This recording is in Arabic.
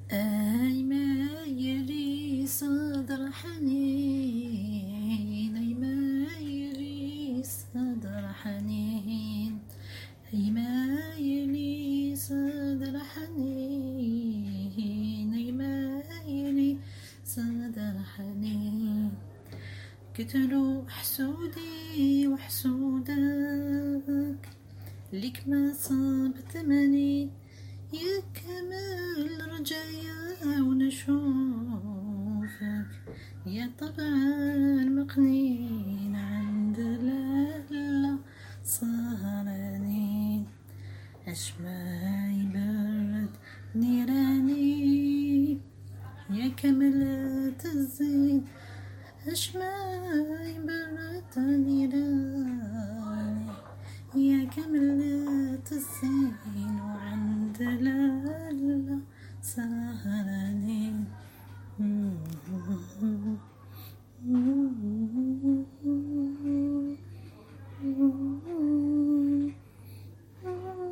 أي ما يلي صدر حنين، أي ما يلي صدر حنين، أي ما يلي صدر حنين، أي ما يلي صدر حنين. قتلوا حسودي وحسودك لك ما صابت مني، يا كمال رجايا ونشوفك، يا طبعا مقنين عند لالا صهراني. أشما يبرد نيراني يا كملة الزين، أشما يبرد نيراني يا كملة الزين، وعند لالا سهرانين.